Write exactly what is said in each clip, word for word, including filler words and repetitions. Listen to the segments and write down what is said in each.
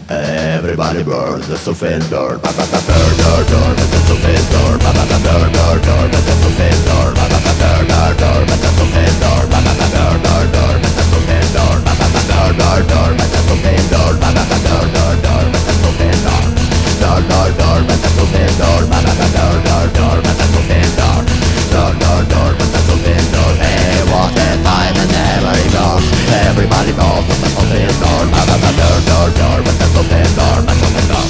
Everybody burn, the surface burn, ba ba ba burn, burn, burn, let the surface burn, ba ba ba burn, burn, burn, let the surface burn, ba ba ba burn, burn, burn, let the surface burn, ba ba ba burn, burn, burn, let the surface burn, ba ba ba burn, burn, burn, let the surface burn, ba ba ba burn, burn, burn, let the surface burn, burn, burn, burn, let the surface burn, ba ba ba burn, burn, burn, let the surface burn, burn, burn, burn, let the surface burn. Hey, what a time and never enough. Everybody knows that the surface burn, ba ba ba burn, burn, burn, let the surface burn, ba ba ba burn.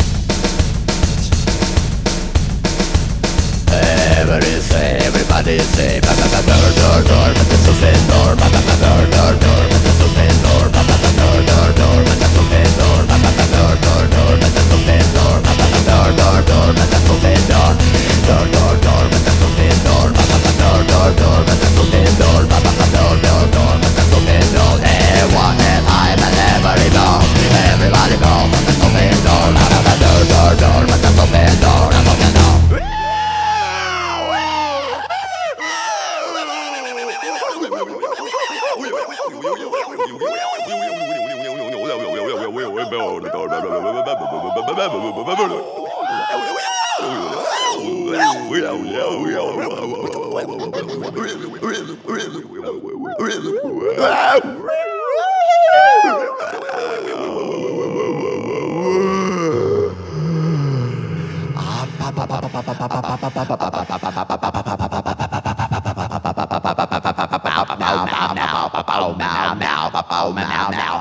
Everybody say, everybody say, ba ba ba burn, burn, burn, let the surface burn, ba ba ba burn, burn, burn, let the surface burn, ba ba ba burn, burn, burn, let the surface burn, ba ba ba burn, burn, burn, let the surface burn, ba ba ba burn, burn, burn, let the surface burn, burn, burn, burn, let the surface burn, ba ba ba burn, burn, burn, let the surface burn, ba ba ba burn, burn, burn, let the surface burn. Hey, what a time and never enough. Everybody go, let the surface burn, ba ba ba burn, burn, burn, let the surface burn, ba ba ba burn. Now, now, now, now, now, now, now, now, now, now, now,